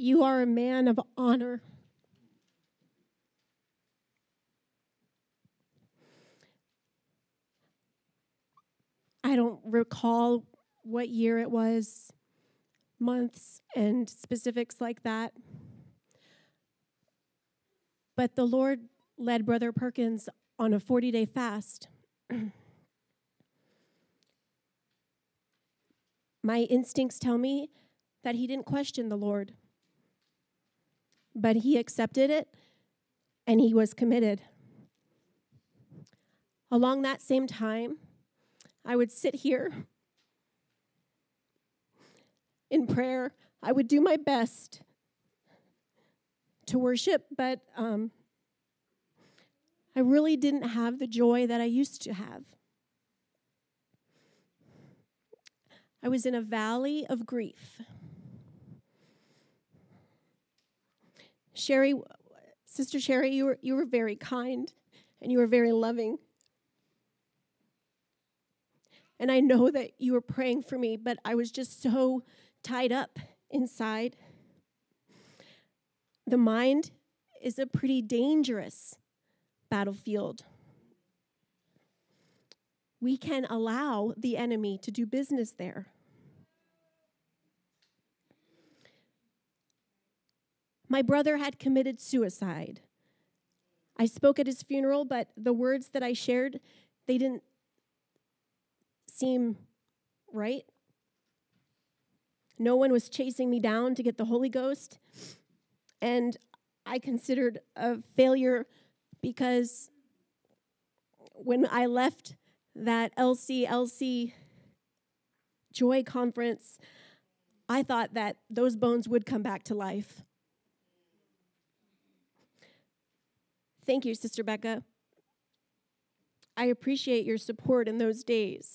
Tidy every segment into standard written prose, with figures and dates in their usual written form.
you are a man of honor. I don't recall what year it was, months and specifics like that. But the Lord led Brother Perkins on a 40-day fast. My instincts tell me that he didn't question the Lord, but he accepted it and he was committed. Along that same time, I would sit here in prayer. I would do my best to worship, but I really didn't have the joy that I used to have. I was in a valley of grief. Sherry, Sister Sherry, you were very kind and you were very loving. And I know that you were praying for me, but I was just so tied up inside. The mind is a pretty dangerous battlefield. We can allow the enemy to do business there. My brother had committed suicide. I spoke at his funeral, but the words that I shared, they didn't seem right. No one was chasing me down to get the Holy Ghost. And I considered a failure because when I left that LCLC Joy Conference, I thought that those bones would come back to life. Thank you, Sister Becca. I appreciate your support in those days.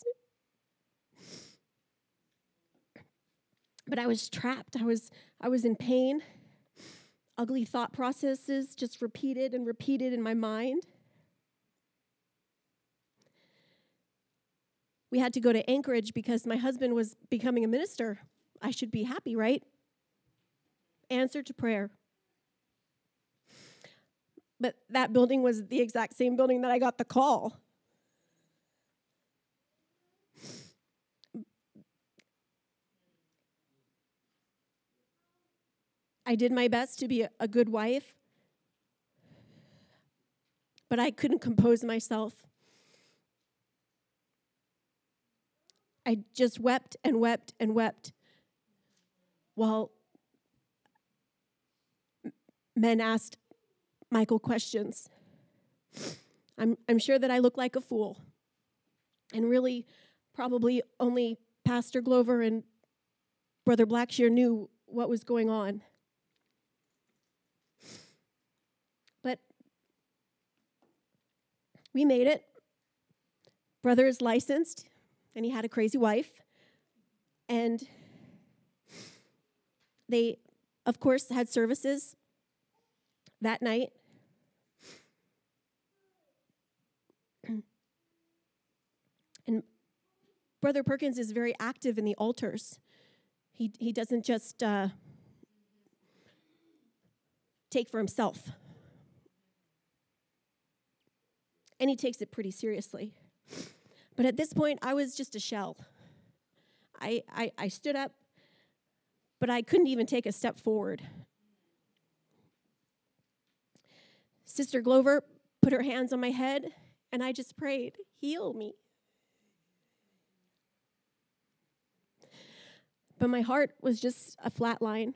But I was trapped. I was in pain. Ugly thought processes just repeated and repeated in my mind. We had to go to Anchorage because my husband was becoming a minister. I should be happy, right? Answer to prayer. But that building was the exact same building that I got the call. I did my best to be a good wife, but I couldn't compose myself. I just wept and wept and wept while men asked Michael questions. I'm sure that I look like a fool. And really, probably only Pastor Glover and Brother Blackshear knew what was going on. But we made it. Brother is licensed, and he had a crazy wife. And they, of course, had services that night. And Brother Perkins is very active in the altars. He doesn't just take for himself. And he takes it pretty seriously. But at this point, I was just a shell. I stood up, but I couldn't even take a step forward. Sister Glover put her hands on my head, and I just prayed, heal me. But my heart was just a flat line.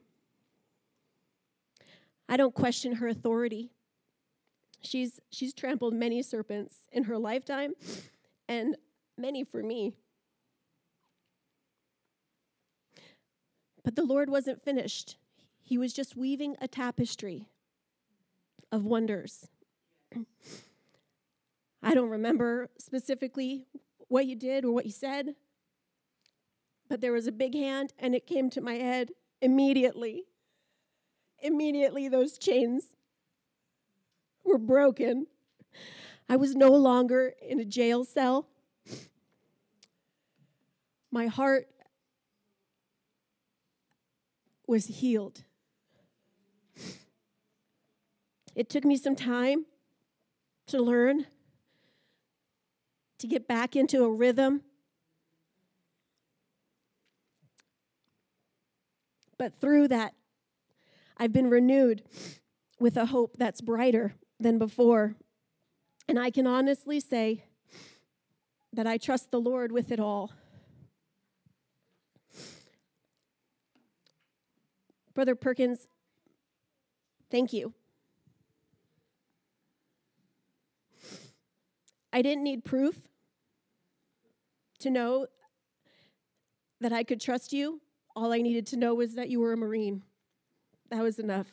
I don't question her authority. She's trampled many serpents in her lifetime, and many for me. But the Lord wasn't finished. He was just weaving a tapestry of wonders. I don't remember specifically what he did or what he said, but there was a big hand, and it came to my head immediately. Immediately, those chains were broken. I was no longer in a jail cell. My heart was healed. It took me some time to learn, to get back into a rhythm. But through that, I've been renewed with a hope that's brighter than before. And I can honestly say that I trust the Lord with it all. Brother Perkins, thank you. I didn't need proof to know that I could trust you. All I needed to know was that you were a Marine. That was enough.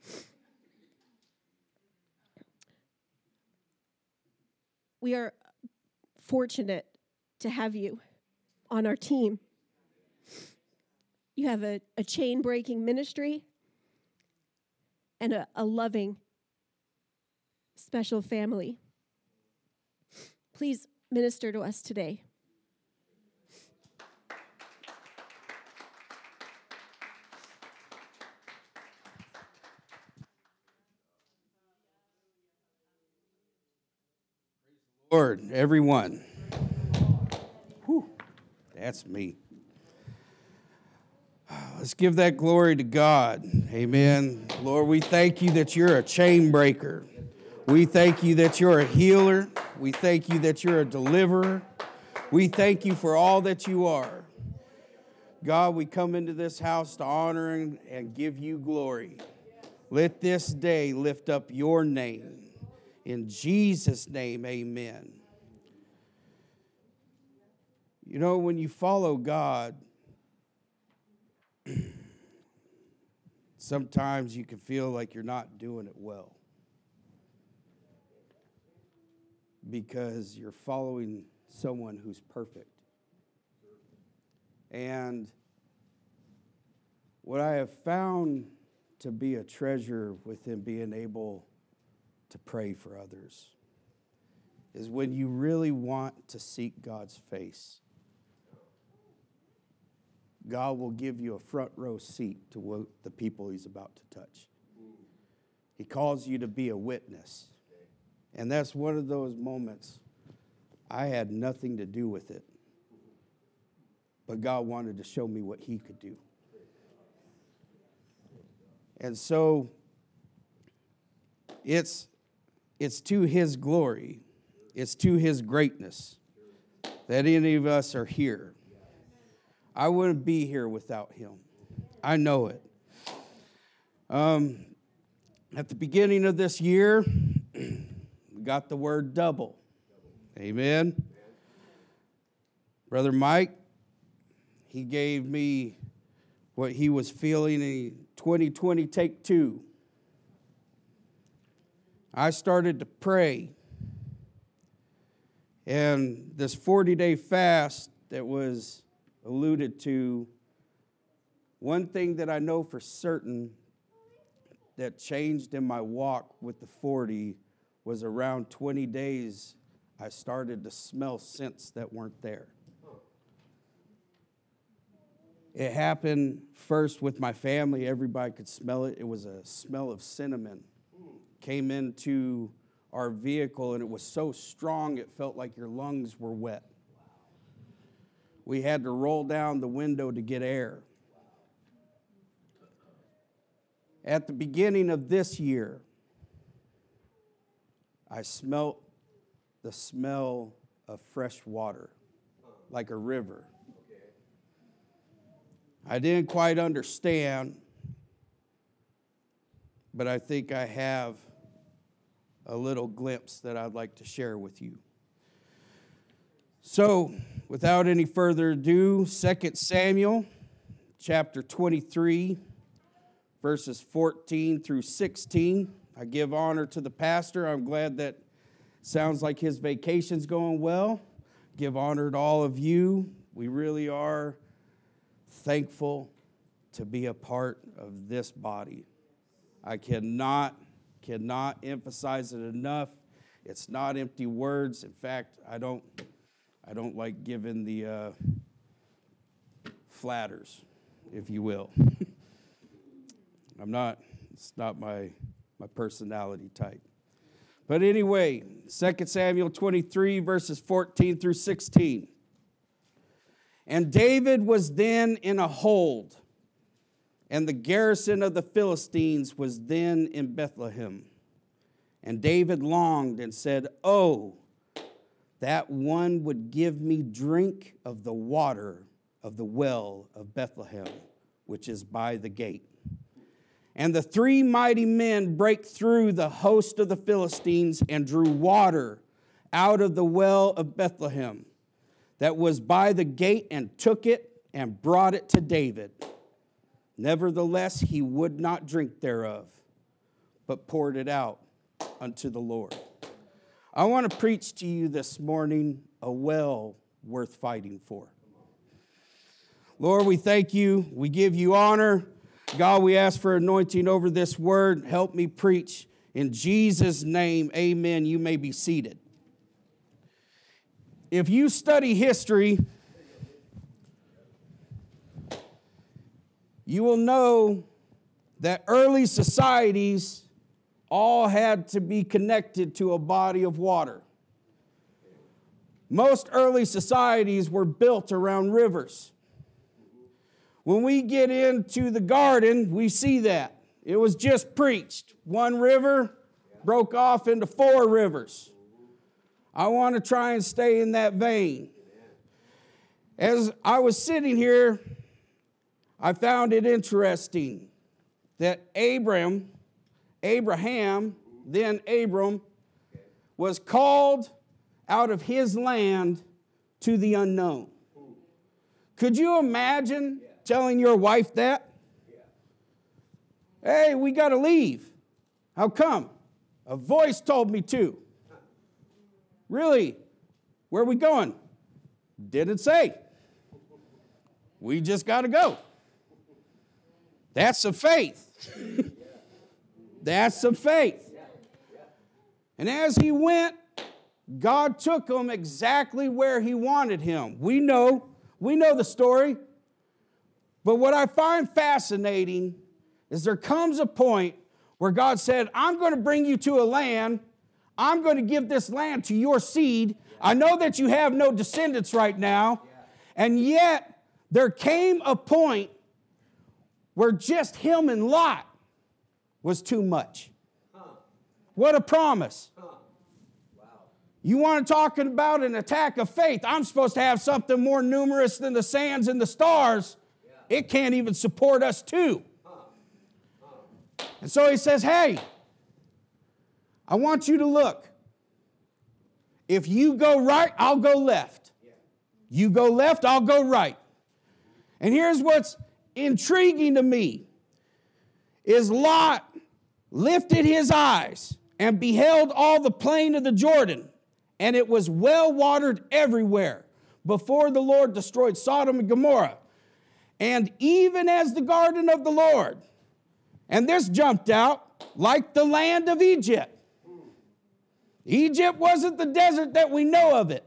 We are fortunate to have you on our team. You have a chain-breaking ministry and a loving, special family. Please minister to us today. Lord, everyone. Whew, that's me. Let's give that glory to God. Amen. Lord, we thank you that you're a chain breaker. We thank you that you're a healer. We thank you that you're a deliverer. We thank you for all that you are. God, we come into this house to honor and give you glory. Let this day lift up your name. In Jesus' name, amen. You know, when you follow God, sometimes you can feel like you're not doing it well because you're following someone who's perfect. And what I have found to be a treasure within being able to pray for others is when you really want to seek God's face. God will give you a front row seat to what the people he's about to touch. He calls you to be a witness. And that's one of those moments I had nothing to do with it. But God wanted to show me what he could do. And so it's to his glory, it's to his greatness that any of us are here. I wouldn't be here without him. I know it. At the beginning of this year, we got the word double. Amen. Brother Mike, he gave me what he was feeling in 2020 take 2. I started to pray. And this 40-day fast that was alluded to, one thing that I know for certain that changed in my walk with the 40 was around 20 days, I started to smell scents that weren't there. It happened first with my family. Everybody could smell it. It was a smell of cinnamon. Came into our vehicle, and it was so strong it felt like your lungs were wet. We had to roll down the window to get air. At the beginning of this year, I smelt the smell of fresh water, like a river. I didn't quite understand, but I think I have a little glimpse that I'd like to share with you. So, without any further ado, 2 Samuel chapter 23, verses 14 through 16. I give honor to the pastor. I'm glad that sounds like his vacation's going well. Give honor to all of you. We really are thankful to be a part of this body. I cannot emphasize it enough. It's not empty words. In fact, I don't like giving the flatters, if you will. It's not my my personality type. But anyway, 2 Samuel 23, verses 14 through 16. And David was then in a hold, and the garrison of the Philistines was then in Bethlehem. And David longed and said, "Oh, that one would give me drink of the water of the well of Bethlehem, which is by the gate." And the three mighty men brake through the host of the Philistines and drew water out of the well of Bethlehem that was by the gate, and took it and brought it to David. Nevertheless, he would not drink thereof, but poured it out unto the Lord. I want to preach to you this morning a well worth fighting for. Lord, we thank you. We give you honor. God, we ask for anointing over this word. Help me preach. In Jesus' name, amen. You may be seated. If you study history, you will know that early societies all had to be connected to a body of water. Most early societies were built around rivers. When we get into the garden, we see that. It was just preached. One river broke off into 4 rivers. I want to try and stay in that vein. As I was sitting here, I found it interesting that Abraham, then Abram, was called out of his land to the unknown. Could you imagine telling your wife that? Hey, we got to leave. How come? A voice told me to. Really? Where are we going? Didn't say. We just got to go. That's some faith. That's some faith. And as he went, God took him exactly where he wanted him. We know the story. But what I find fascinating is there comes a point where God said, I'm going to bring you to a land. I'm going to give this land to your seed. I know that you have no descendants right now. And yet, there came a point where just him and Lot was too much. What a promise. You want to talk about an attack of faith? I'm supposed to have something more numerous than the sands and the stars. It can't even support us two. And so he says, hey, I want you to look. If you go right, I'll go left. You go left, I'll go right. And here's what's intriguing to me, is Lot lifted his eyes and beheld all the plain of the Jordan, and it was well watered everywhere before the Lord destroyed Sodom and Gomorrah. And even as the garden of the Lord, and this jumped out, like the land of Egypt. Egypt wasn't the desert that we know of it.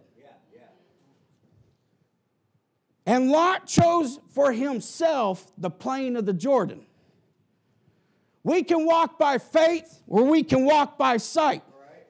And Lot chose for himself the plain of the Jordan. We can walk by faith or we can walk by sight.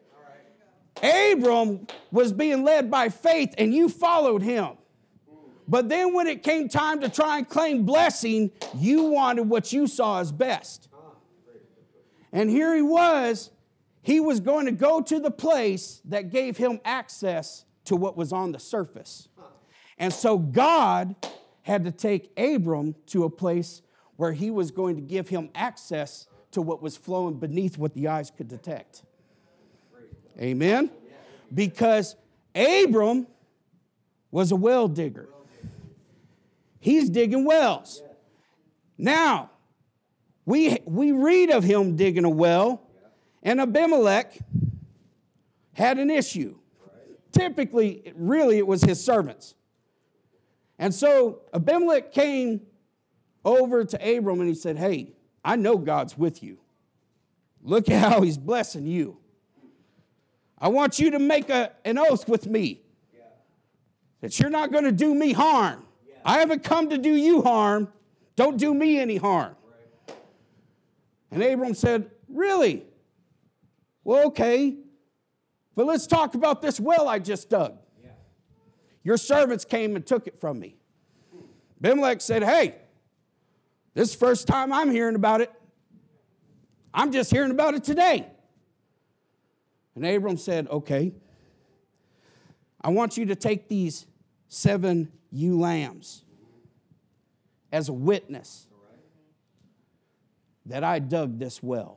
Abram was being led by faith and you followed him. But then when it came time to try and claim blessing, you wanted what you saw as best. And here he was going to go to the place that gave him access to what was on the surface. And so God had to take Abram to a place where he was going to give him access to what was flowing beneath what the eyes could detect. Amen? Because Abram was a well digger. He's digging wells. Now, we read of him digging a well, and Abimelech had an issue. Typically, really, it was his servants. And so Abimelech came over to Abram and he said, hey, I know God's with you. Look at how he's blessing you. I want you to make an oath with me that you're not going to do me harm. I haven't come to do you harm. Don't do me any harm. And Abram said, really? Well, okay, but let's talk about this well I just dug. Yeah. Your servants came and took it from me. Abimelech said, hey, this is the first time I'm hearing about it. I'm just hearing about it today. And Abram said, okay, I want you to take these 7 ewe lambs as a witness that I dug this well.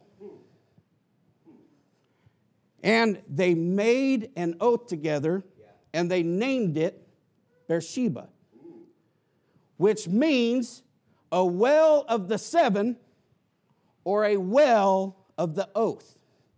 And they made an oath together, and they named it Beersheba, which means a well of the 7 or a well of the oath.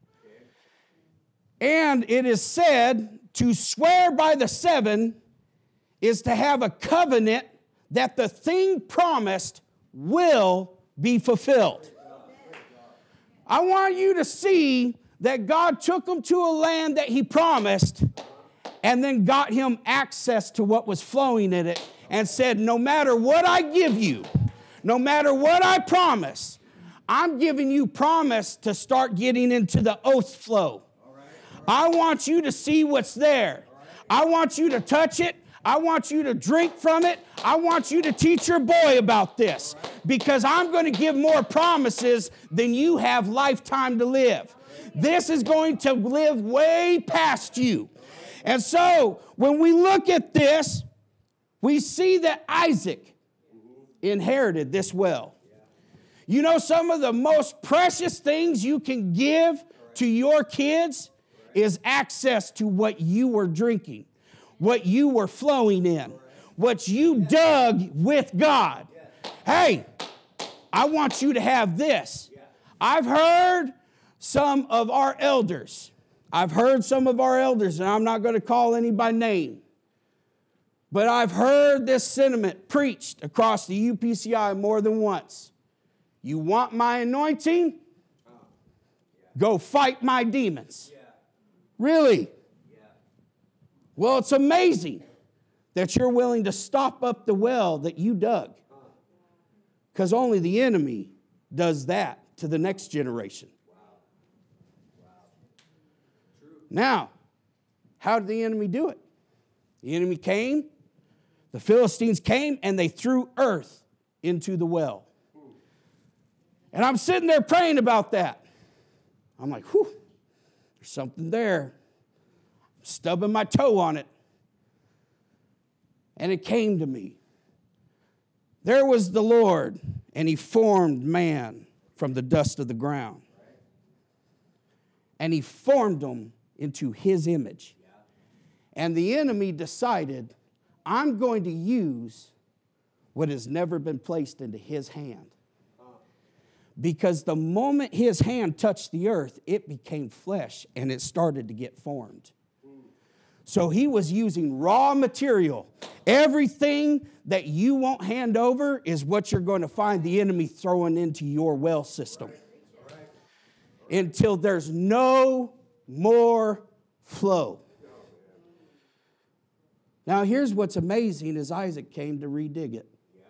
And it is said to swear by the 7 is to have a covenant that the thing promised will be fulfilled. I want you to see that God took him to a land that he promised and then got him access to what was flowing in it and said, no matter what I give you, no matter what I promise, I'm giving you promise to start getting into the oath flow. I want you to see what's there. I want you to touch it. I want you to drink from it. I want you to teach your boy about this because I'm going to give more promises than you have lifetime to live. This is going to live way past you. And so when we look at this, we see that Isaac inherited this well. You know, some of the most precious things you can give to your kids is access to what you were drinking, what you were flowing in, what you dug with God. Hey, I want you to have this. I've heard some of our elders, and I'm not going to call any by name, but I've heard this sentiment preached across the UPCI more than once. You want my anointing? Go fight my demons. Really? Well, it's amazing that you're willing to stop up the well that you dug. Because only the enemy does that to the next generation. Now, how did the enemy do it? The enemy came, the Philistines came, and they threw earth into the well. And I'm sitting there praying about that. I'm like, whew, there's something there. I'm stubbing my toe on it. And it came to me. There was the Lord, and he formed man from the dust of the ground. And he formed them into his image. And the enemy decided, I'm going to use what has never been placed into his hand. Because the moment his hand touched the earth, it became flesh and it started to get formed. So he was using raw material. Everything that you won't hand over is what you're going to find the enemy throwing into your well system. Until there's no more flow. Now here's what's amazing is Isaac came to redig it.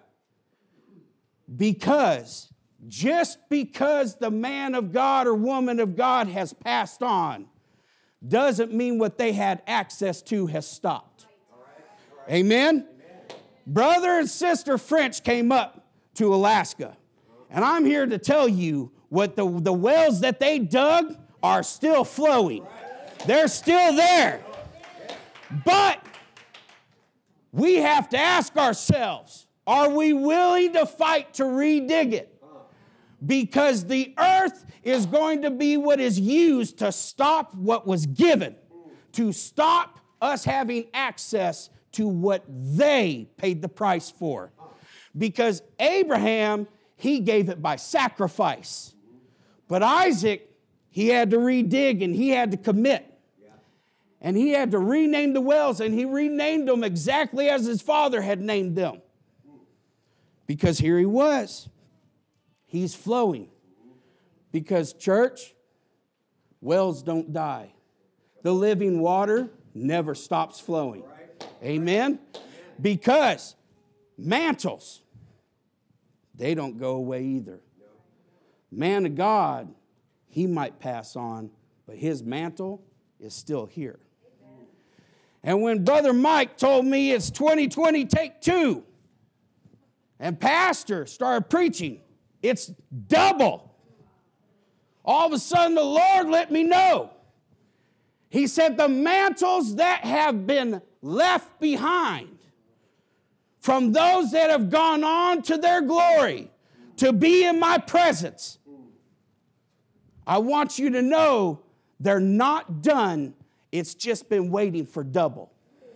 Just because the man of God or woman of God has passed on doesn't mean what they had access to has stopped. Amen? Brother and sister French came up to Alaska. And I'm here to tell you what the wells that they dug are still flowing. They're still there. But we have to ask ourselves, are we willing to fight to redig it? Because the earth is going to be what is used to stop what was given, to stop us having access to what they paid the price for. Because Abraham, he gave it by sacrifice. But Isaac, he had to redig and he had to commit. And he had to rename the wells, and he renamed them exactly as his father had named them. Because here he was. He's flowing. Because, church, wells don't die. The living water never stops flowing. Amen? Because mantles, they don't go away either. Man of God, he might pass on, but his mantle is still here. And when Brother Mike told me it's 2020 take 2, and Pastor started preaching, it's double. All of a sudden the Lord let me know. He said the mantles that have been left behind from those that have gone on to their glory to be in my presence, I want you to know they're not done. It's just been waiting for double.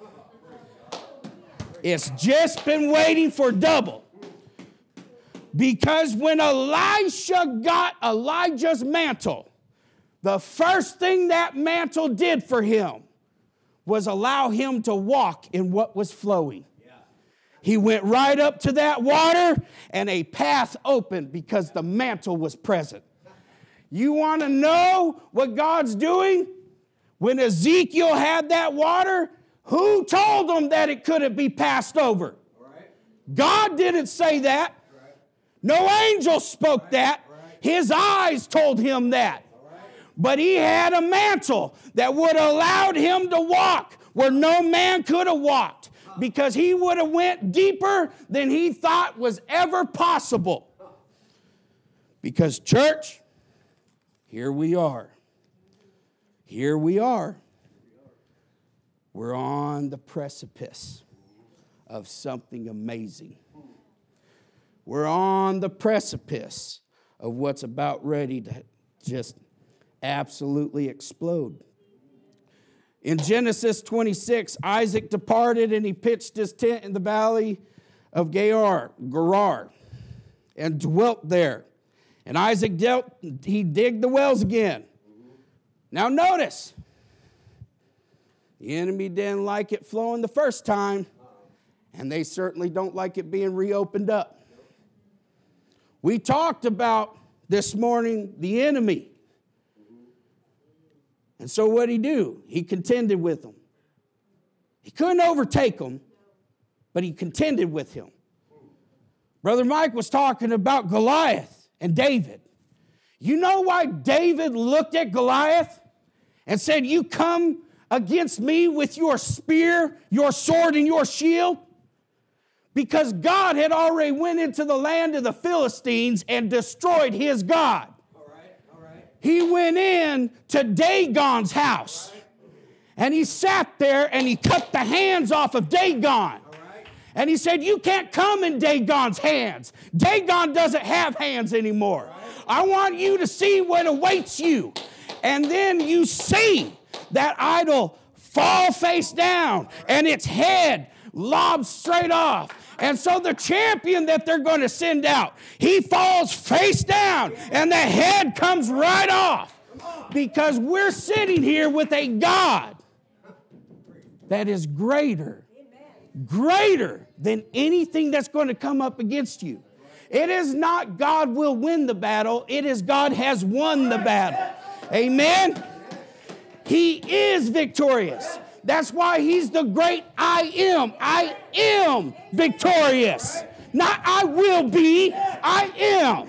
It's just been waiting for double. Because when Elisha got Elijah's mantle, the first thing that mantle did for him was allow him to walk in what was flowing. He went right up to that water and a path opened because the mantle was present. You want to know what God's doing? When Ezekiel had that water, who told him that it couldn't be passed over? God didn't say that. No angel spoke that. His eyes told him that. But he had a mantle that would have allowed him to walk where no man could have walked, because he would have went deeper than he thought was ever possible. Because, church, here we are. Here we are. We're on the precipice of something amazing. We're on the precipice of what's about ready to just absolutely explode. In Genesis 26, Isaac departed and he pitched his tent in the valley of Gerar, and dwelt there. And Isaac he digged the wells again. Now notice, the enemy didn't like it flowing the first time, and they certainly don't like it being reopened up. We talked about this morning the enemy. And so what did he do? He contended with them. He couldn't overtake them, but he contended with him. Brother Mike was talking about Goliath and David. You know why David looked at Goliath and said, "You come against me with your spear, your sword, and your shield"? Because God had already went into the land of the Philistines and destroyed his God. He went in to Dagon's house, and he sat there and he cut the hands off of Dagon. And he said, "You can't come in Dagon's hands. Dagon doesn't have hands anymore. I want you to see what awaits you." And then you see that idol fall face down and its head lobs straight off. And so the champion that they're going to send out, he falls face down and the head comes right off. Because we're sitting here with a God that is greater than anything that's going to come up against you. It is not God will win the battle. It is God has won the battle. Amen? He is victorious. That's why he's the great I am. I am victorious. Not I will be, I am.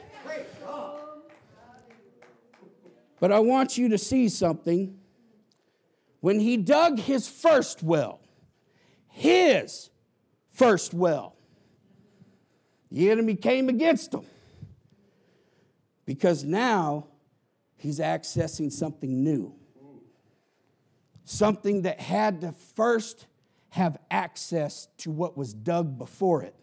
But I want you to see something. When he dug his first well, the enemy came against him. Because now he's accessing something new. Something that had to first have access to what was dug before it.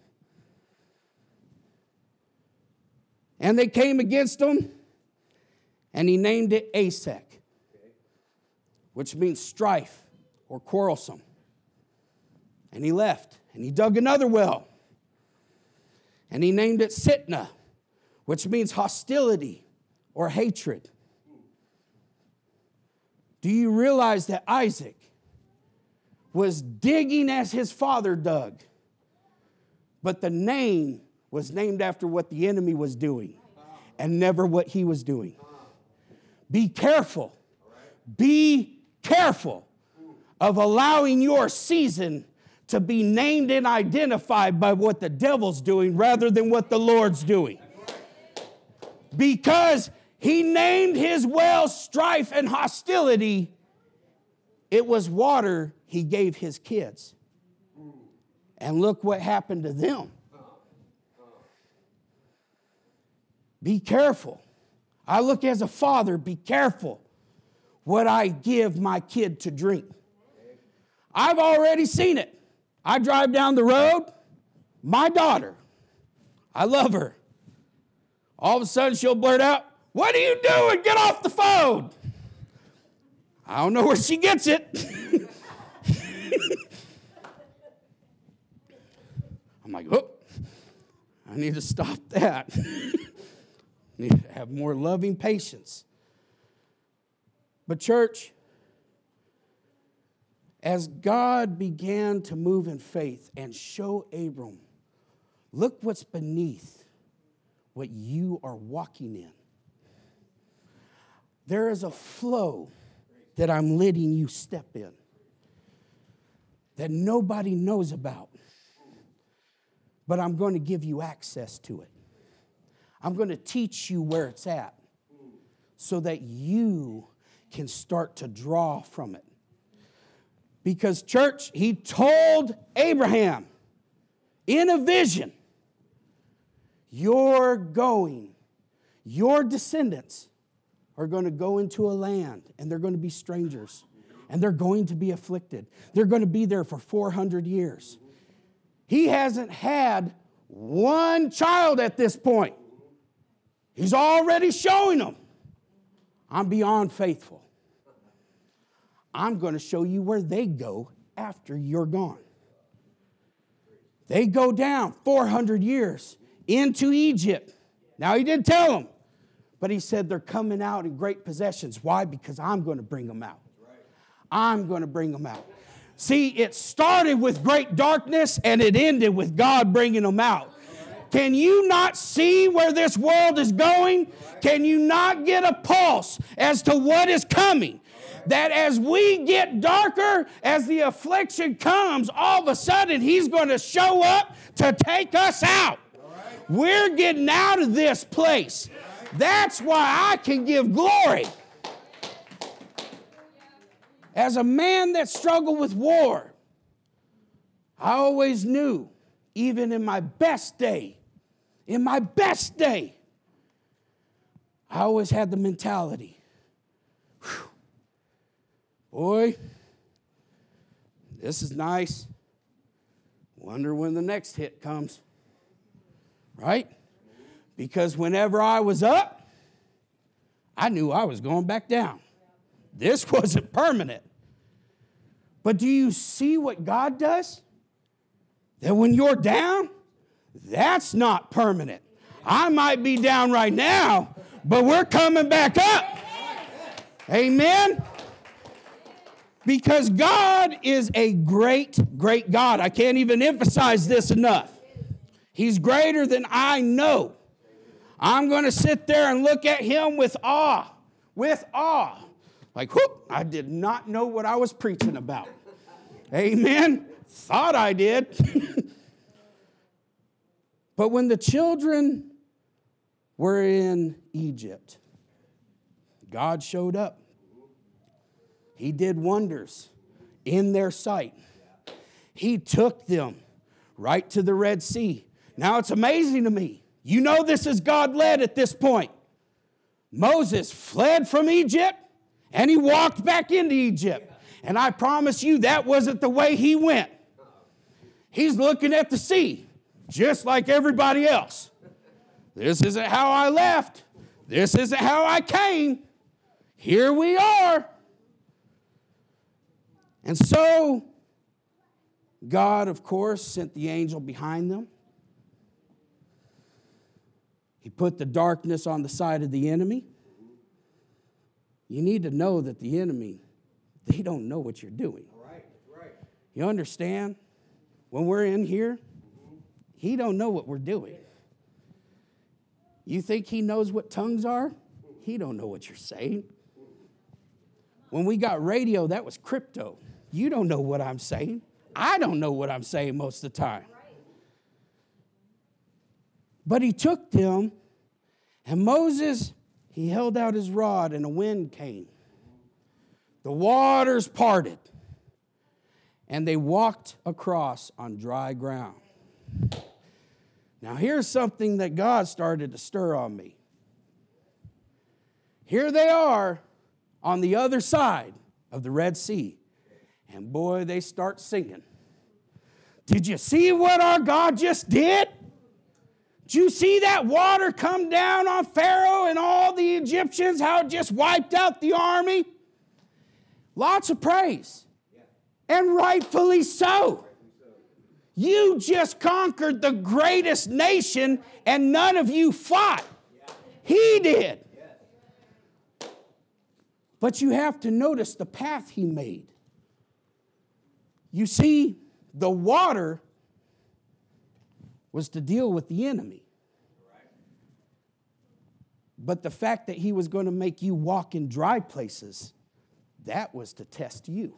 And they came against him, and he named it Asek, which means strife or quarrelsome. And he left, and he dug another well, and he named it Sitnah, which means hostility or hatred. Do you realize that Isaac was digging as his father dug, but the name was named after what the enemy was doing and never what he was doing? Be careful. Be careful of allowing your season to be named and identified by what the devil's doing rather than what the Lord's doing. Because He named his well strife and hostility. It was water he gave his kids. And look what happened to them. Be careful. I look as a father, be careful what I give my kid to drink. I've already seen it. I drive down the road, my daughter, I love her. All of a sudden she'll blurt out, "What are you doing? Get off the phone." I don't know where she gets it. I'm like, oh, I need to stop that. Need to have more loving patience. But church, as God began to move in faith and show Abram, look what's beneath what you are walking in. There is a flow that I'm letting you step in that nobody knows about. But I'm going to give you access to it. I'm going to teach you where it's at so that you can start to draw from it. Because, church, he told Abraham in a vision, your descendants are going to go into a land, and they're going to be strangers, and they're going to be afflicted. They're going to be there for 400 years. He hasn't had one child at this point. He's already showing them, I'm beyond faithful. I'm going to show you where they go after you're gone. They go down 400 years into Egypt. Now, he didn't tell them, but he said they're coming out in great possessions. Why? Because I'm going to bring them out. I'm going to bring them out. See, it started with great darkness and it ended with God bringing them out. Can you not see where this world is going? Can you not get a pulse as to what is coming? That as we get darker, as the affliction comes, all of a sudden he's going to show up to take us out. We're getting out of this place. That's why I can give glory. As a man that struggled with war, I always knew, even in my best day, I always had the mentality, boy, this is nice. Wonder when the next hit comes, right? Because whenever I was up, I knew I was going back down. This wasn't permanent. But do you see what God does? That when you're down, that's not permanent. I might be down right now, but we're coming back up. Amen? Because God is a great, great God. I can't even emphasize this enough. He's greater than I know. I'm going to sit there and look at him with awe. With awe. Like, whoop, I did not know what I was preaching about. Amen? Thought I did. But when the children were in Egypt, God showed up. He did wonders in their sight. He took them right to the Red Sea. Now it's amazing to me. You know this is God-led at this point. Moses fled from Egypt and he walked back into Egypt. And I promise you that wasn't the way he went. He's looking at the sea just like everybody else. This isn't how I left. This isn't how I came. Here we are. And so God, of course, sent the angel behind them. He put the darkness on the side of the enemy. You need to know that the enemy, they don't know what you're doing. Right. You understand? When we're in here, he don't know what we're doing. You think he knows what tongues are? He don't know what you're saying. When we got radio, that was crypto. You don't know what I'm saying. I don't know what I'm saying most of the time. But he took them, and Moses He held out his rod and a wind came. The waters parted. And they walked across on dry ground. Now here's something that God started to stir on me. Here they are on the other side of the Red Sea. And boy, they start singing. Did you see what our God just did? Did you see that water come down on Pharaoh and all the Egyptians, how it just wiped out the army? Lots of praise. And rightfully so. You just conquered the greatest nation and none of you fought. He did. But you have to notice the path he made. You see, the water was to deal with the enemy. But the fact that he was going to make you walk in dry places, that was to test you.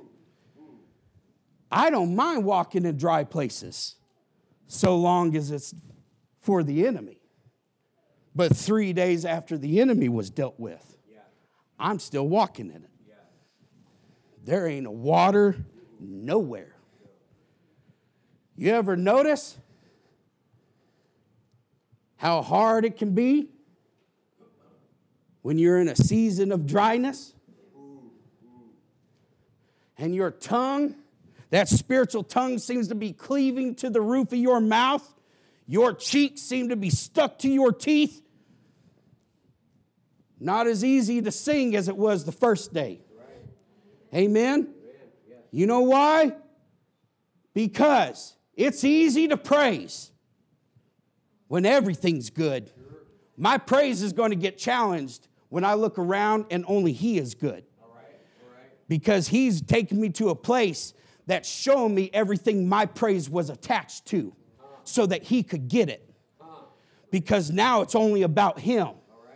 I don't mind walking in dry places so long as it's for the enemy. But 3 days after the enemy was dealt with, I'm still walking in it. There ain't a water nowhere. You ever notice how hard it can be when you're in a season of dryness? And your tongue, that spiritual tongue, seems to be cleaving to the roof of your mouth. Your cheeks seem to be stuck to your teeth. Not as easy to sing as it was the first day. Amen? You know why? Because it's easy to praise when everything's good. My praise is going to get challenged when I look around and only He is good. Because He's taken me to a place that's shown me everything my praise was attached to so that He could get it. Because now it's only about Him.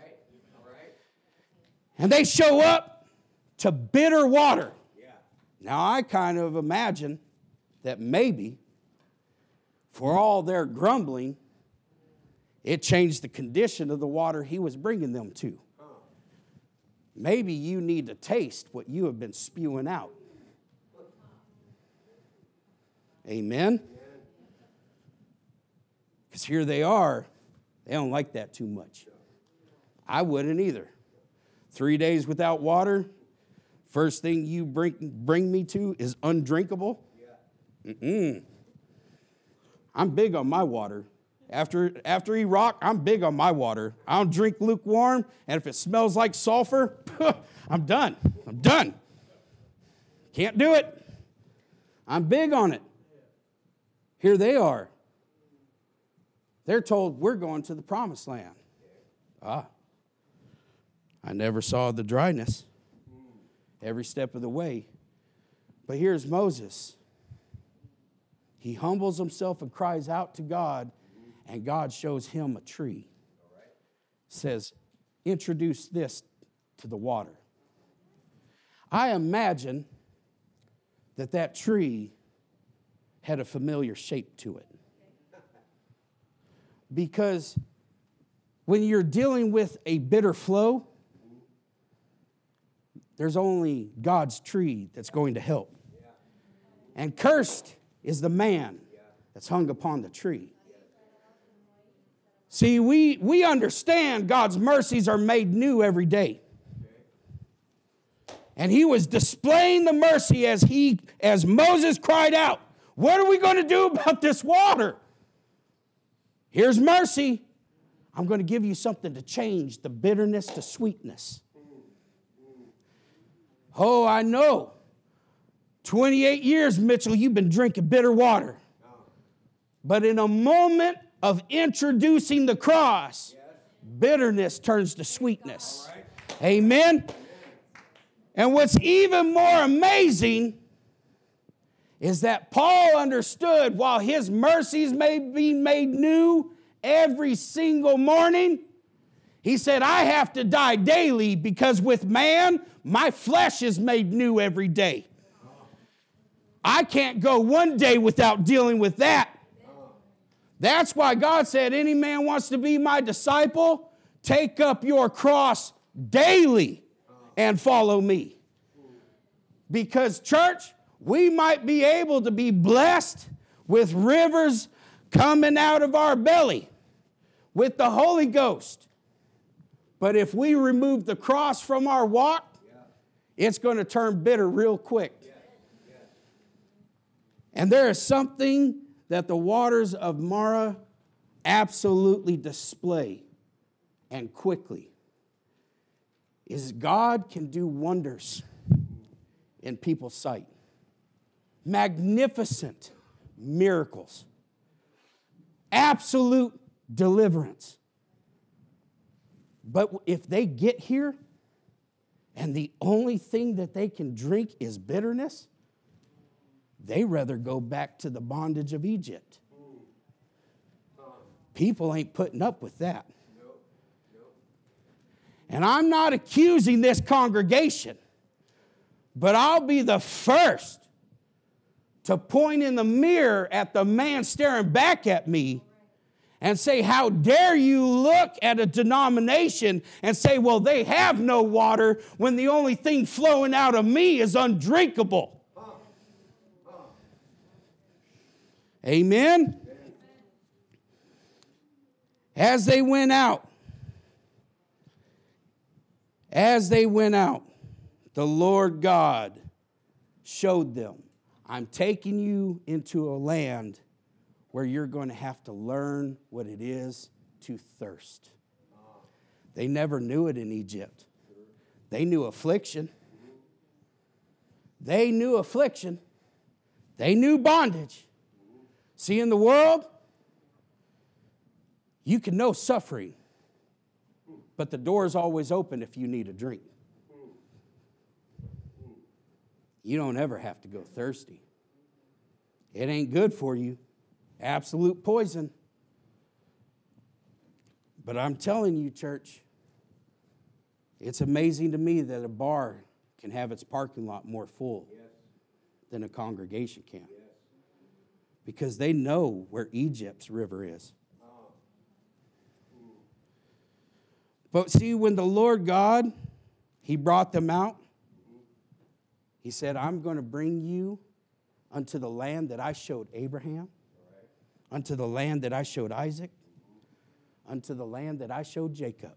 And they show up to bitter water. Now I kind of imagine that maybe for all their grumbling, it changed the condition of the water He was bringing them to. Maybe you need to taste what you have been spewing out. Amen? Because here they are. They don't like that too much. I wouldn't either. 3 days without water, first thing you bring me to is undrinkable. I'm big on my water. After Iraq, I'm big on my water. I don't drink lukewarm, and if it smells like sulfur, I'm done. Can't do it. I'm big on it. Here they are. They're told, we're going to the promised land. I never saw the dryness every step of the way. But here's Moses. He humbles himself and cries out to God, and God shows him a tree. Says, introduce this to the water. I imagine that tree had a familiar shape to it. Because when you're dealing with a bitter flow, there's only God's tree that's going to help. And cursed is the man that's hung upon the tree. See, we understand God's mercies are made new every day. And He was displaying the mercy as Moses cried out, what are we going to do about this water? Here's mercy. I'm going to give you something to change the bitterness to sweetness. Oh, I know. 28 years, Mitchell, you've been drinking bitter water. But in a moment of introducing the cross, bitterness turns to sweetness. Amen? And what's even more amazing is that Paul understood while his mercies may be made new every single morning, he said, I have to die daily because with man, my flesh is made new every day. I can't go one day without dealing with that. That's why God said, any man wants to be my disciple, Take up your cross daily and follow me. Because, church, we might be able to be blessed with rivers coming out of our belly with the Holy Ghost. But if we remove the cross from our walk, it's going to turn bitter real quick. And there is something that the waters of Marah absolutely display, and quickly, is God can do wonders in people's sight. Magnificent miracles. Absolute deliverance. But if they get here and the only thing that they can drink is bitterness, they rather go back to the bondage of Egypt. People ain't putting up with that. And I'm not accusing this congregation, but I'll be the first to point in the mirror at the man staring back at me and say, how dare you look at a denomination and say, well, they have no water, when the only thing flowing out of me is undrinkable. Amen? As they went out, the Lord God showed them, I'm taking you into a land where you're going to have to learn what it is to thirst. They never knew it in Egypt. They knew affliction. They knew affliction. They knew bondage. See, in the world, you can know suffering, but the door is always open if you need a drink. You don't ever have to go thirsty. It ain't good for you. Absolute poison. But I'm telling you, church, it's amazing to me that a bar can have its parking lot more full than a congregation can. Because they know where Egypt's river is. But see, when the Lord God, He brought them out, He said, I'm going to bring you unto the land that I showed Abraham, unto the land that I showed Isaac, unto the land that I showed Jacob.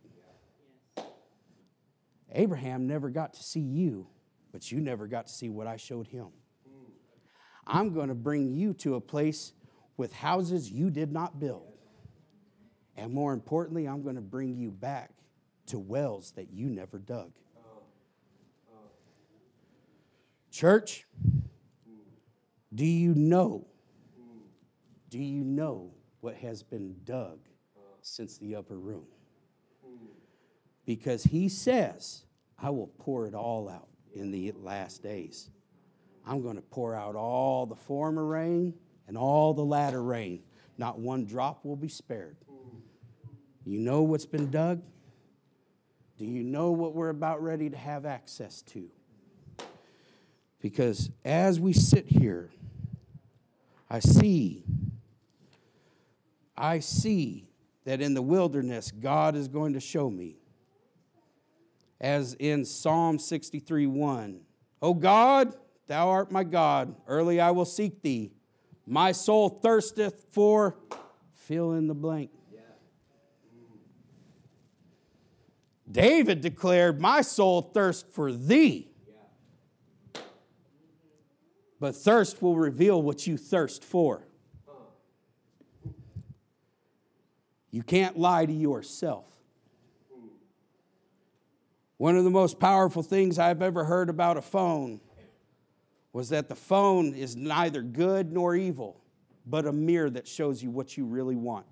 Abraham never got to see you, but you never got to see what I showed him. I'm going to bring you to a place with houses you did not build. And more importantly, I'm going to bring you back to wells that you never dug. Church, do you know what has been dug since the upper room? Because He says, I will pour it all out in the last days. I'm going to pour out all the former rain and all the latter rain. Not one drop will be spared. You know what's been dug? Do you know what we're about ready to have access to? Because as we sit here, I see that in the wilderness, God is going to show me. As in Psalm 63:1, O God, Thou art my God, early I will seek Thee. My soul thirsteth for, fill in the blank. David declared, my soul thirsts for Thee. But thirst will reveal what you thirst for. You can't lie to yourself. One of the most powerful things I've ever heard about a phone was that the phone is neither good nor evil, but a mirror that shows you what you really want.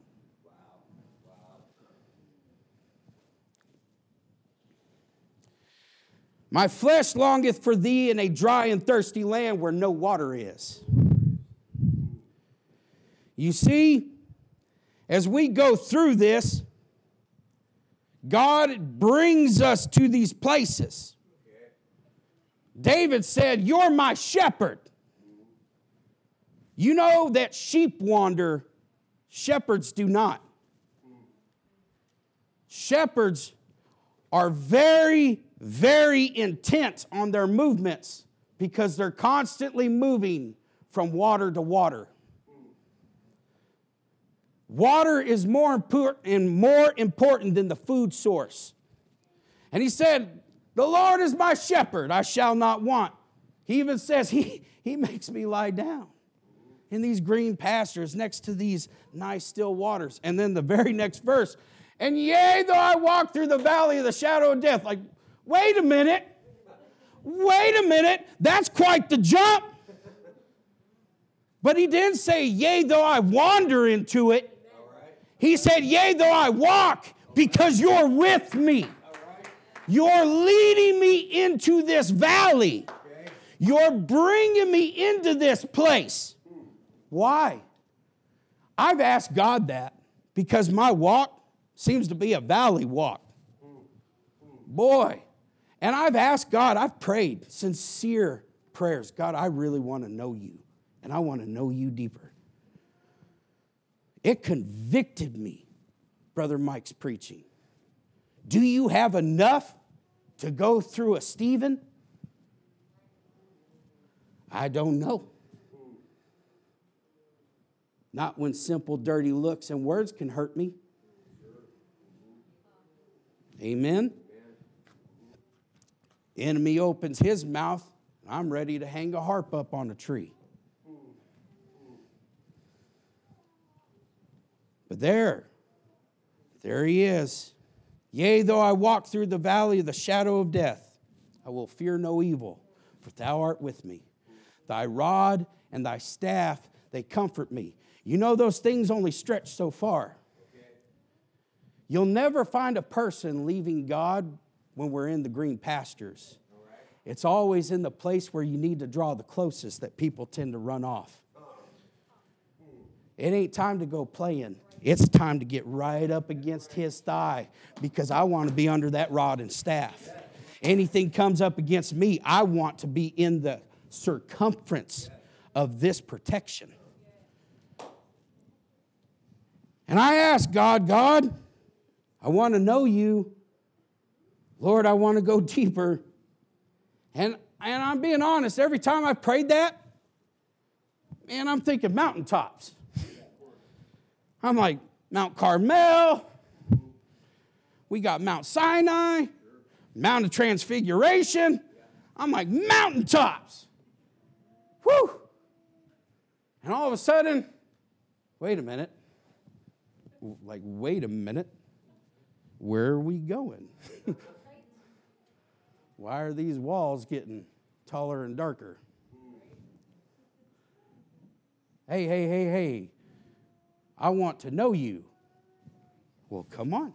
My flesh longeth for Thee in a dry and thirsty land where no water is. You see, as we go through this, God brings us to these places. David said, you're my shepherd. You know that sheep wander, shepherds do not. Shepherds are very, very intent on their movements because they're constantly moving from water to water. Water is more important than the food source. And he said, the Lord is my shepherd, I shall not want. He even says, he makes me lie down in these green pastures next to these nice still waters. And then the very next verse, and yea, though I walk through the valley of the shadow of death. Like, wait a minute, that's quite the jump. But he didn't say, yea, though I wander into it. He said, yea, though I walk, because you're with me. You're leading me into this valley. You're bringing me into this place. Why? I've asked God that because my walk seems to be a valley walk. Boy. And I've asked God, I've prayed sincere prayers. God, I really want to know you, and I want to know you deeper. It convicted me, Brother Mike's preaching. Do you have enough to go through a Stephen? I don't know. Not when simple, dirty looks and words can hurt me. Amen. Enemy opens his mouth, I'm ready to hang a harp up on a tree. But there he is. Yea, though I walk through the valley of the shadow of death, I will fear no evil, for thou art with me. Thy rod and thy staff, they comfort me. You know those things only stretch so far. You'll never find a person leaving God when we're in the green pastures. It's always in the place where you need to draw the closest that people tend to run off. It ain't time to go playing. It's time to get right up against his thigh because I want to be under that rod and staff. Anything comes up against me, I want to be in the circumference of this protection. And I asked God, I want to know you. Lord, I want to go deeper. And I'm being honest, every time I prayed that, man, I'm thinking mountaintops. I'm like, Mount Carmel, we got Mount Sinai, Mount of Transfiguration. I'm like, mountaintops. Whew. And all of a sudden, wait a minute. Where are we going? Why are these walls getting taller and darker? Hey. I want to know you. Well, come on.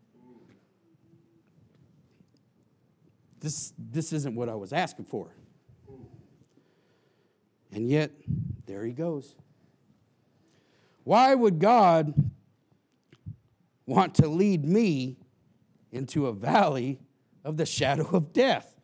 This isn't what I was asking for. And yet, there he goes. Why would God want to lead me into a valley of the shadow of death?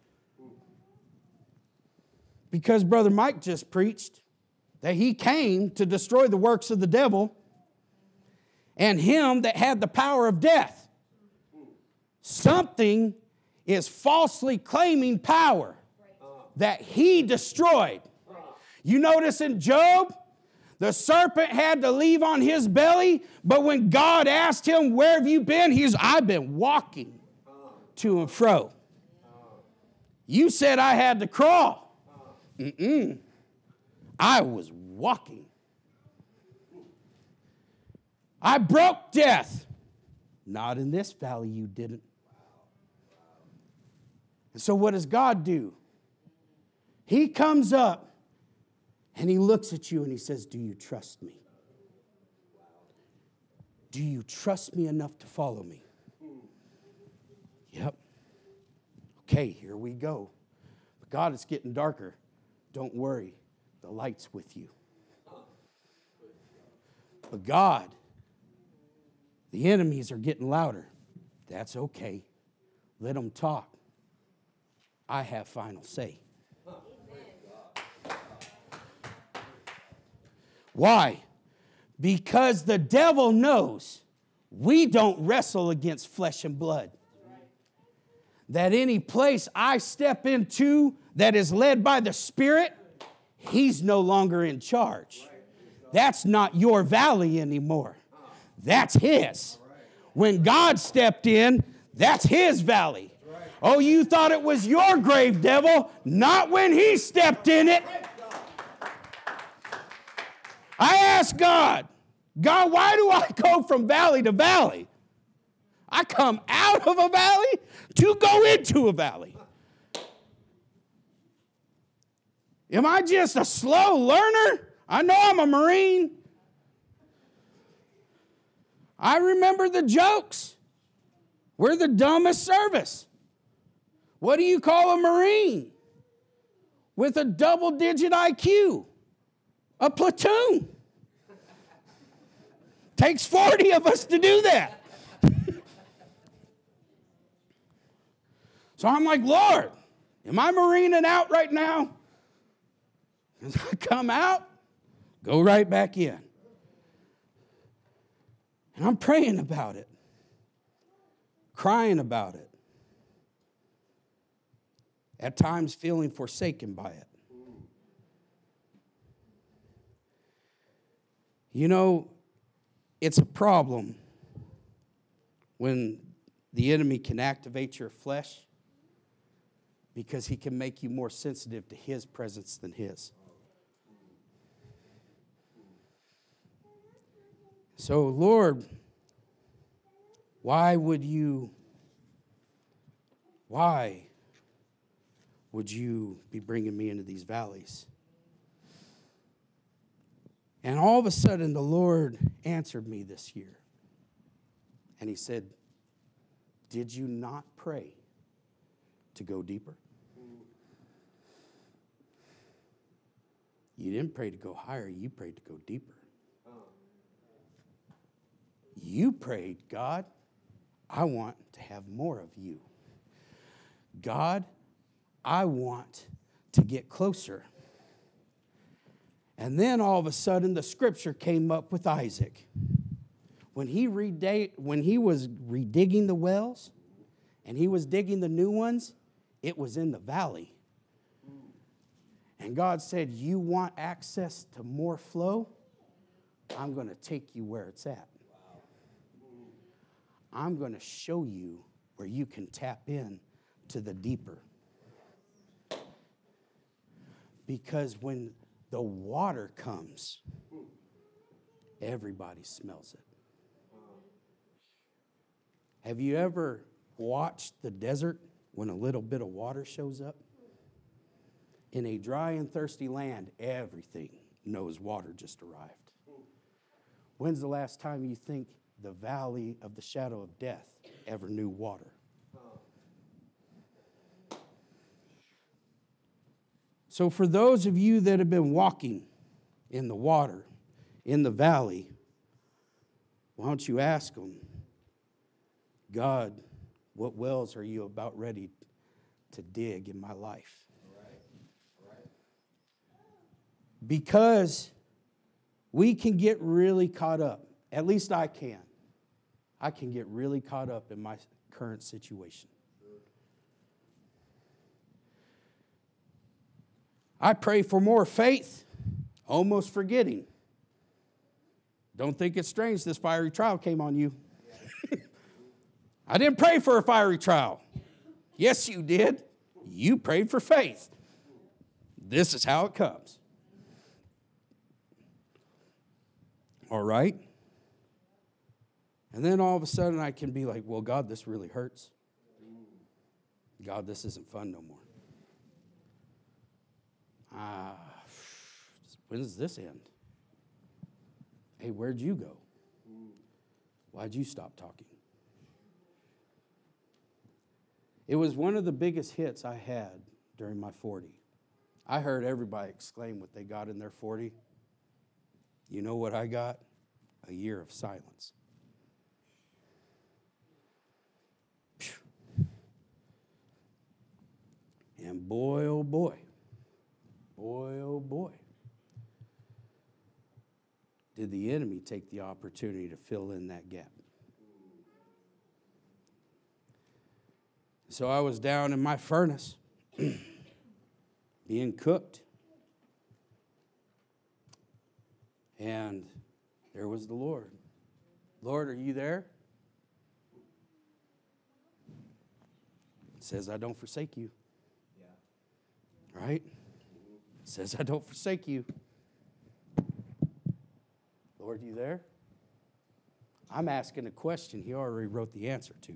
Because Brother Mike just preached that he came to destroy the works of the devil and him that had the power of death. Something is falsely claiming power that he destroyed. You notice in Job, the serpent had to leave on his belly, but when God asked him, where have you been? I've been walking to and fro. You said I had to crawl. I was walking. I broke death. Not in this valley you didn't. And so what does God do? He comes up and he looks at you and he says, do you trust me? Do you trust me enough to follow me? Yep. Okay, here we go. But God, it's getting darker. Don't worry. The light's with you. But God, the enemies are getting louder. That's okay. Let them talk. I have final say. Why? Because the devil knows we don't wrestle against flesh and blood. That any place I step into that is led by the Spirit, He's no longer in charge. That's not your valley anymore. That's His. When God stepped in, that's His valley. Oh, you thought it was your grave, devil. Not when He stepped in it. I asked God, why do I go from valley to valley? I come out of a valley to go into a valley. Am I just a slow learner? I know I'm a Marine. I remember the jokes. We're the dumbest service. What do you call a Marine with a double-digit IQ? A platoon. Takes 40 of us to do that. So I'm like, Lord, am I Marining out right now? As I come out, go right back in. And I'm praying about it, crying about it, at times feeling forsaken by it. You know, it's a problem when the enemy can activate your flesh because he can make you more sensitive to his presence than his. So, Lord, why would you be bringing me into these valleys? And all of a sudden, the Lord answered me this year. And He said, did you not pray to go deeper? You didn't pray to go higher, you prayed to go deeper. You prayed, God, I want to have more of you. God, I want to get closer. And then all of a sudden the scripture came up with Isaac. When he was redigging the wells and he was digging the new ones, it was in the valley. And God said, you want access to more flow? I'm going to take you where it's at. I'm going to show you where you can tap in to the deeper. Because when the water comes, everybody smells it. Have you ever watched the desert when a little bit of water shows up? In a dry and thirsty land, everything knows water just arrived. When's the last time you think the valley of the shadow of death ever knew water? So for those of you that have been walking in the water, in the valley, why don't you ask them, God, what wells are you about ready to dig in my life? Because we can get really caught up. At least I can. I can get really caught up in my current situation. I pray for more faith, almost forgetting. Don't think it's strange this fiery trial came on you. I didn't pray for a fiery trial. Yes, you did. You prayed for faith. This is how it comes. All right? And then all of a sudden I can be like, well, God, this really hurts. God, this isn't fun no more. When does this end? Hey, where'd you go? Why'd you stop talking? It was one of the biggest hits I had during my 40. I heard everybody exclaim what they got in their 40. You know what I got? A year of silence. And boy, oh boy, did the enemy take the opportunity to fill in that gap. So I was down in my furnace being cooked. And there was the Lord. Lord, are you there? It says, I don't forsake you. Yeah. Right? It says, I don't forsake you. Lord, you there? I'm asking a question he already wrote the answer to.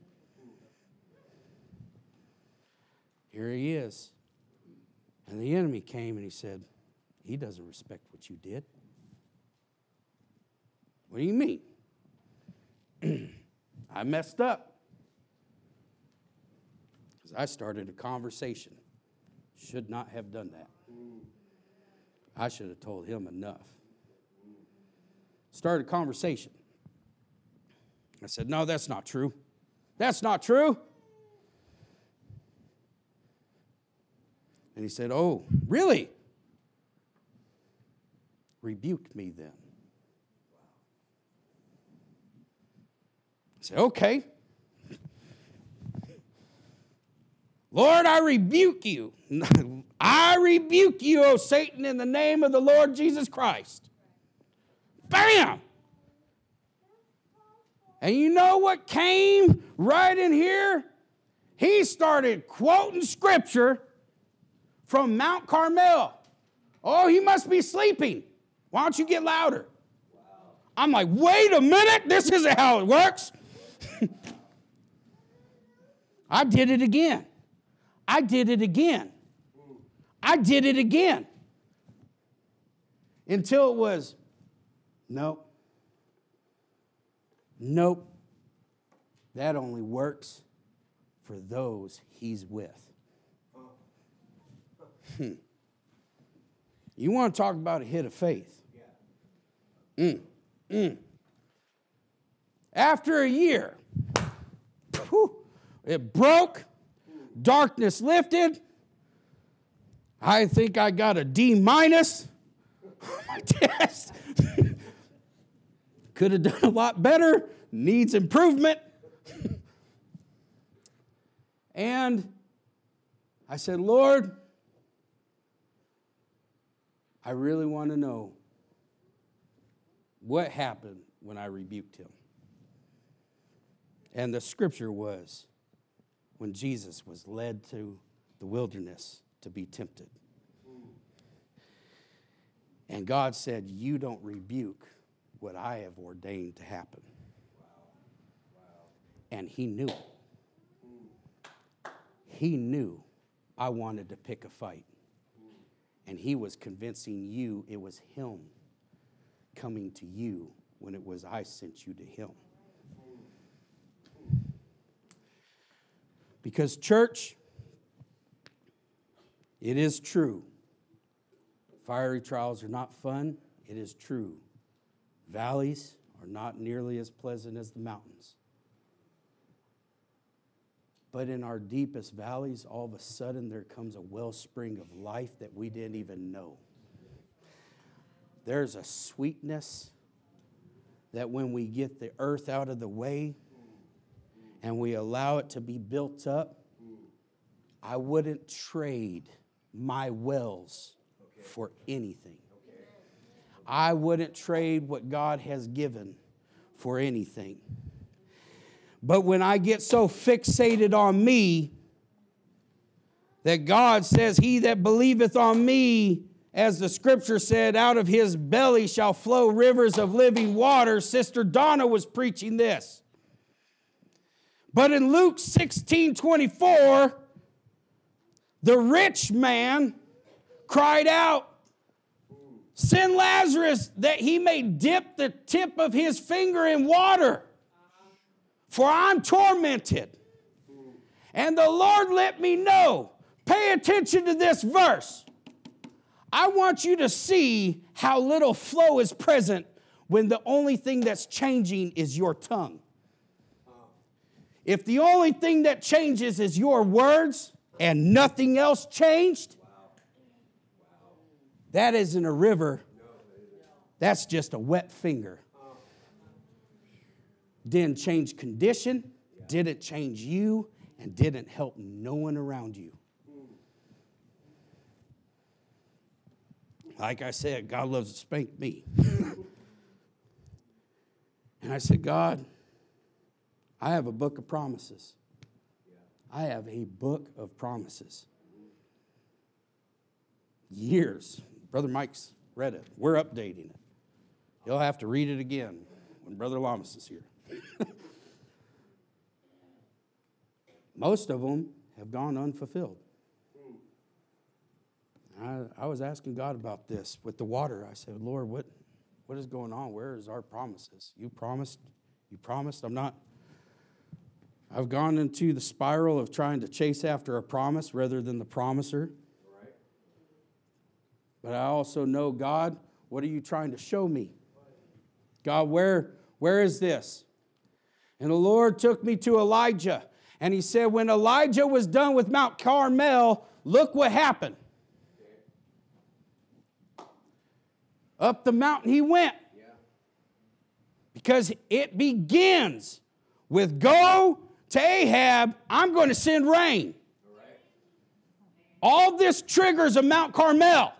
Here he is. And the enemy came and he said, he doesn't respect what you did. What do you mean? I messed up. Because I started a conversation. Should not have done that. I should have told him enough. Started a conversation. I said, no, that's not true. That's not true. And he said, oh, really? Rebuke me then. I said, okay. Lord, I rebuke you. I rebuke you, O Satan, in the name of the Lord Jesus Christ. Bam! And you know what came right in here? He started quoting scripture from Mount Carmel. Oh, he must be sleeping. Why don't you get louder? Wow. I'm like, wait a minute, this isn't how it works. I did it again. I did it again. I did it again. Until it was, nope. Nope. That only works for those he's with. You want to talk about a hit of faith? After a year, it broke. Darkness lifted. I think I got a D- on my test. Could have done a lot better. Needs improvement. And I said, Lord, I really want to know what happened when I rebuked him. And the scripture was when Jesus was led to the wilderness to be tempted. And God said, you don't rebuke what I have ordained to happen. And he knew it. He knew I wanted to pick a fight. And he was convincing you it was him coming to you when it was I sent you to him. Because, church, it is true. Fiery trials are not fun. It is true. Valleys are not nearly as pleasant as the mountains. But in our deepest valleys, all of a sudden there comes a wellspring of life that we didn't even know. There's a sweetness that when we get the earth out of the way and we allow it to be built up, I wouldn't trade my wells for anything. I wouldn't trade what God has given for anything. But when I get so fixated on me that God says, he that believeth on me, as the scripture said, out of his belly shall flow rivers of living water. Sister Donna was preaching this. But in Luke 16:24, the rich man cried out, send Lazarus that he may dip the tip of his finger in water, for I'm tormented. And the Lord let me know, pay attention to this verse. I want you to see how little flow is present when the only thing that's changing is your tongue. If the only thing that changes is your words and nothing else changed, that isn't a river. That's just a wet finger. Didn't change condition, didn't change you, and didn't help no one around you. Like I said, God loves to spank me. And I said, God, I have a book of promises. I have a book of promises. Years. Brother Mike's read it. We're updating it. He'll have to read it again when Brother Lamas is here. Most of them have gone unfulfilled. I was asking God about this with the water. I said, Lord, what is going on? Where is our promises? You promised. I've gone into the spiral of trying to chase after a promise rather than the promiser. Right. But I also know, God, what are you trying to show me? God, where is this? And the Lord took me to Elijah. And he said, when Elijah was done with Mount Carmel, look what happened. Up the mountain he went. Yeah. Because it begins with go to Ahab, I'm going to send rain. All this triggers a Mount Carmel.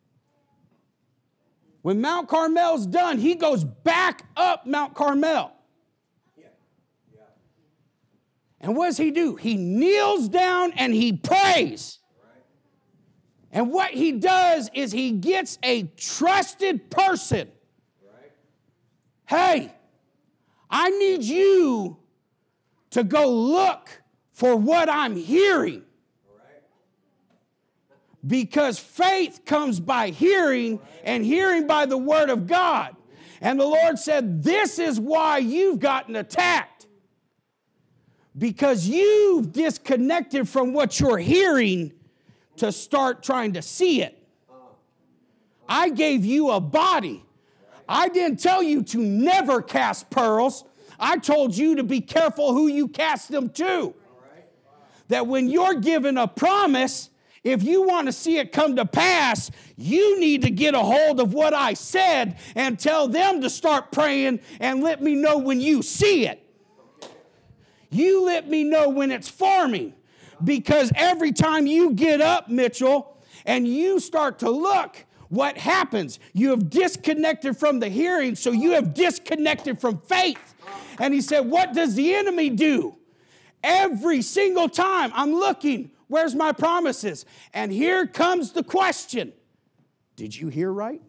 When Mount Carmel's done, he goes back up Mount Carmel. Yeah. Yeah. And what does he do? He kneels down and he prays. And what he does is he gets a trusted person. Right. Hey, I need you to go look for what I'm hearing. Right. Because faith comes by hearing, and hearing by the word of God. And the Lord said, this is why you've gotten attacked. Because you've disconnected from what you're hearing to start trying to see it. I gave you a body. I didn't tell you to never cast pearls. I told you to be careful who you cast them to. That when you're given a promise, if you want to see it come to pass, you need to get a hold of what I said and tell them to start praying and let me know when you see it. You let me know when it's forming. Because every time you get up, Mitchell, and you start to look, what happens? You have disconnected from the hearing, so you have disconnected from faith. And he said, what does the enemy do? Every single time I'm looking, where's my promises? And here comes the question. Did you hear right?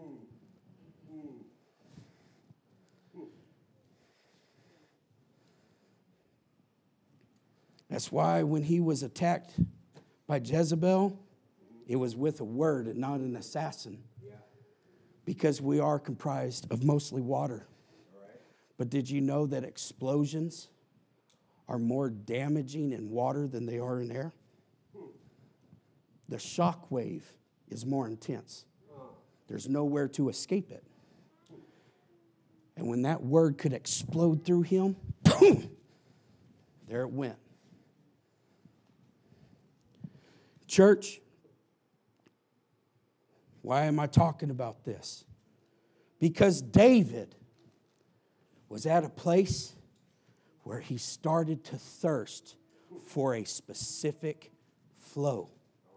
That's why when he was attacked by Jezebel, it was with a word and not an assassin. Yeah. Because we are comprised of mostly water. Right. But did you know that explosions are more damaging in water than they are in air? The shock wave is more intense. There's nowhere to escape it. And when that word could explode through him, boom, there it went. Church, why am I talking about this? Because David was at a place where he started to thirst for a specific flow.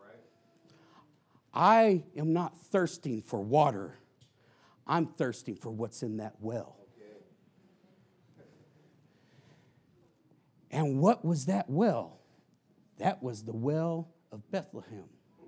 I am not thirsting for water. I'm thirsting for what's in that well. And what was that well? That was the well of Bethlehem.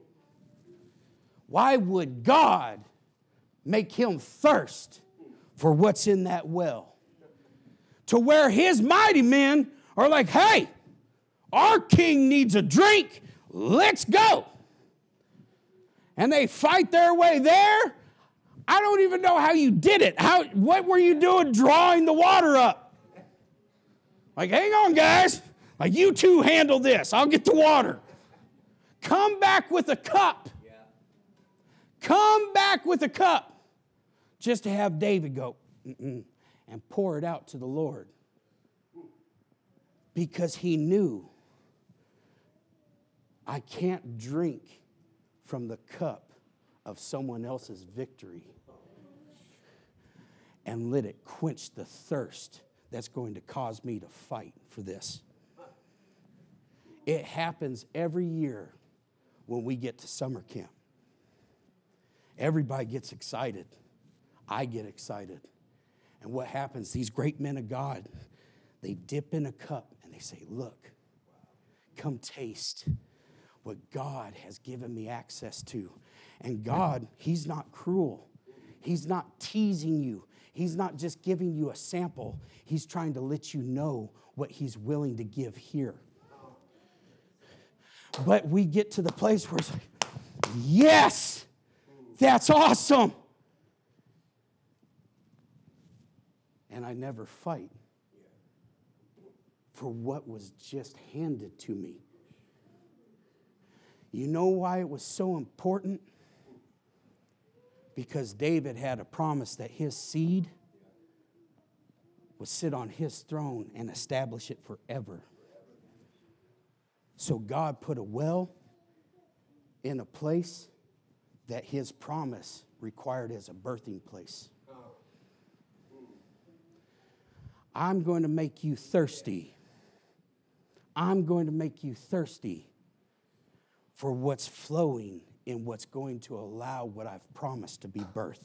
Why would God make him thirst for what's in that well? To where his mighty men are like, hey, our king needs a drink. Let's go. And they fight their way there. I don't even know how you did it. What were you doing drawing the water up? Like, hang on, guys. Like, you two handle this. I'll get the water. Come back with a cup. Yeah. Come back with a cup. Just to have David go, and pour it out to the Lord. Because he knew, I can't drink from the cup of someone else's victory and let it quench the thirst that's going to cause me to fight for this. It happens every year when we get to summer camp. Everybody gets excited. I get excited. And what happens? These great men of God, they dip in a cup and they say, look, come taste what God has given me access to. And God, He's not cruel. He's not teasing you. He's not just giving you a sample. He's trying to let you know what He's willing to give here. But we get to the place where it's like, yes, that's awesome. And I never fight for what was just handed to me. You know why it was so important? Because David had a promise that his seed would sit on his throne and establish it forever. So God put a well in a place that His promise required as a birthing place. I'm going to make you thirsty. I'm going to make you thirsty for what's flowing in what's going to allow what I've promised to be birthed.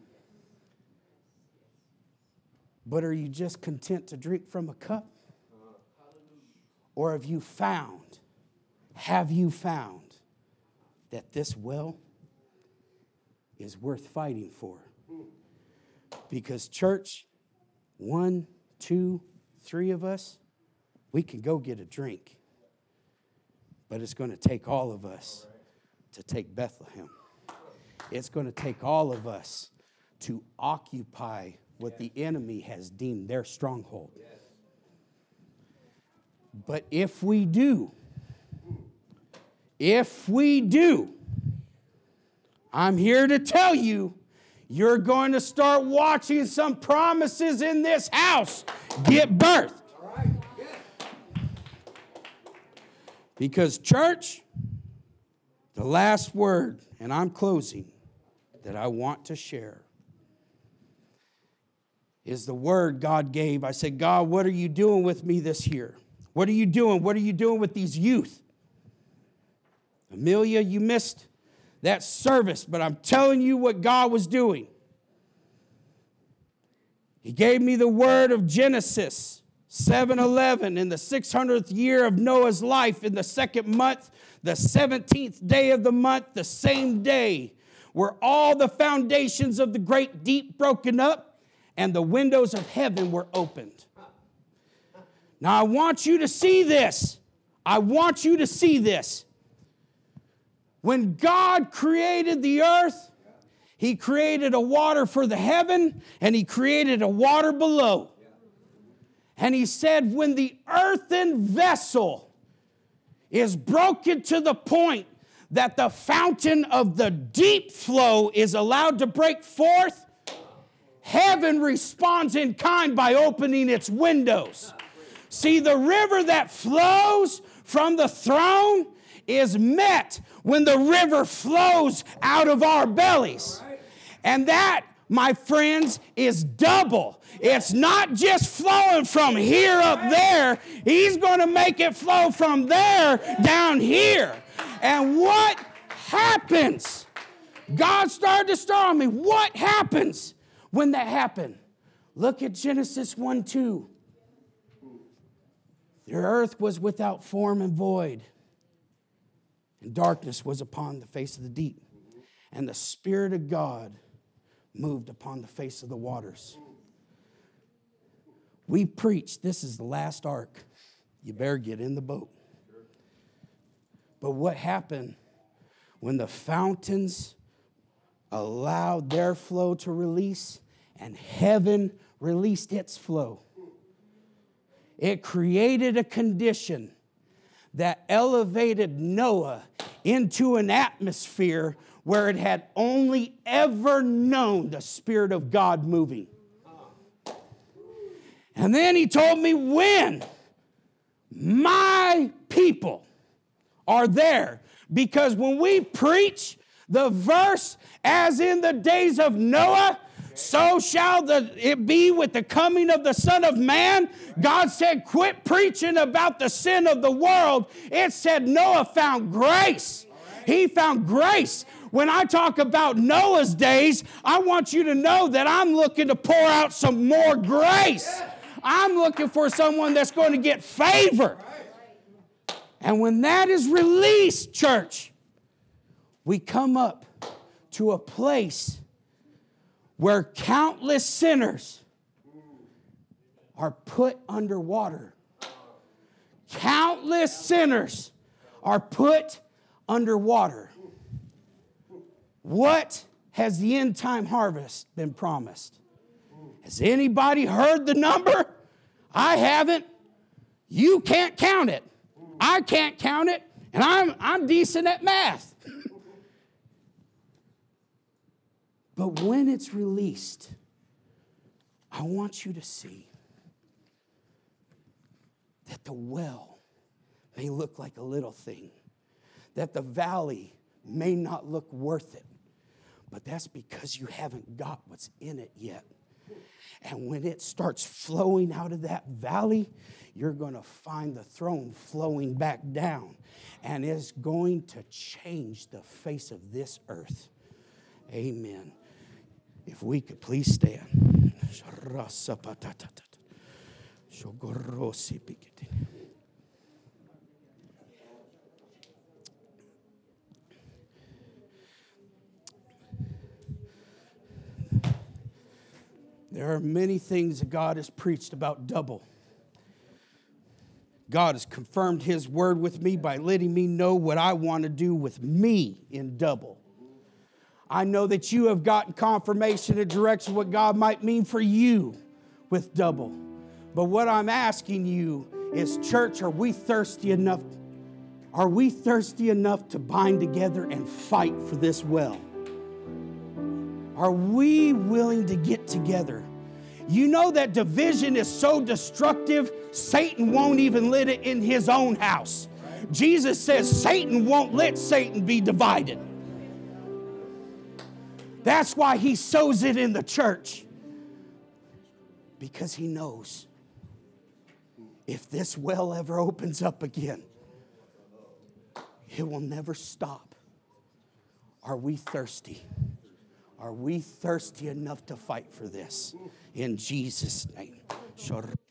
But are you just content to drink from a cup? Or have you found that this well is worth fighting for? Because church, 1, 2, 3 of us, we can go get a drink. But it's going to take all of us to take Bethlehem. It's going to take all of us to occupy what the enemy has deemed their stronghold. But if we do, I'm here to tell you, you're going to start watching some promises in this house get birthed. Because church, the last word, and I'm closing, that I want to share is the word God gave. I said, God, what are you doing with me this year? What are you doing? What are you doing with these youth? Amelia, you missed that service, but I'm telling you what God was doing. He gave me the word of Genesis 7:11 in the 600th year of Noah's life, in the 2nd month, the 17th day of the month, the same day, were all the foundations of the great deep broken up and the windows of heaven were opened. Now I want you to see this. I want you to see this. When God created the earth, He created a water for the heaven, and He created a water below. And He said, when the earthen vessel is broken to the point that the fountain of the deep flow is allowed to break forth, heaven responds in kind by opening its windows. See, the river that flows from the throne is met when the river flows out of our bellies. And that, my friends, is double. It's not just flowing from here up there. He's going to make it flow from there down here. And what happens? God started to stir on me. What happens when that happened? Look at Genesis 1:2. The earth was without form and void, and darkness was upon the face of the deep. And the Spirit of God moved upon the face of the waters. We preach this is the last ark. You better get in the boat. But what happened when the fountains allowed their flow to release and heaven released its flow? It created a condition that elevated Noah into an atmosphere where it had only ever known the Spirit of God moving. And then he told me, when my people are there, because when we preach the verse, as in the days of Noah, So shall it be with the coming of the Son of Man. God said, quit preaching about the sin of the world. It said Noah found grace. He found grace. When I talk about Noah's days, I want you to know that I'm looking to pour out some more grace. I'm looking for someone that's going to get favor. And when that is released, church, we come up to a place where countless sinners are put underwater. Countless sinners are put underwater. What has the end time harvest been promised? Has anybody heard the number? I haven't. You can't count it. I can't count it. And I'm decent at math. But when it's released, I want you to see that the well may look like a little thing, that the valley may not look worth it, but that's because you haven't got what's in it yet. And when it starts flowing out of that valley, you're going to find the throne flowing back down, and it's going to change the face of this earth. Amen. If we could please stand. There are many things that God has preached about double. God has confirmed His word with me by letting me know what I want to do with me in double. I know that you have gotten confirmation and direction what God might mean for you with double. But what I'm asking you is, church, are we thirsty enough? Are we thirsty enough to bind together and fight for this well? Are we willing to get together? You know that division is so destructive, Satan won't even let it in his own house. Jesus says Satan won't let Satan be divided. That's why he sows it in the church. Because he knows if this well ever opens up again, it will never stop. Are we thirsty? Are we thirsty enough to fight for this? In Jesus' name.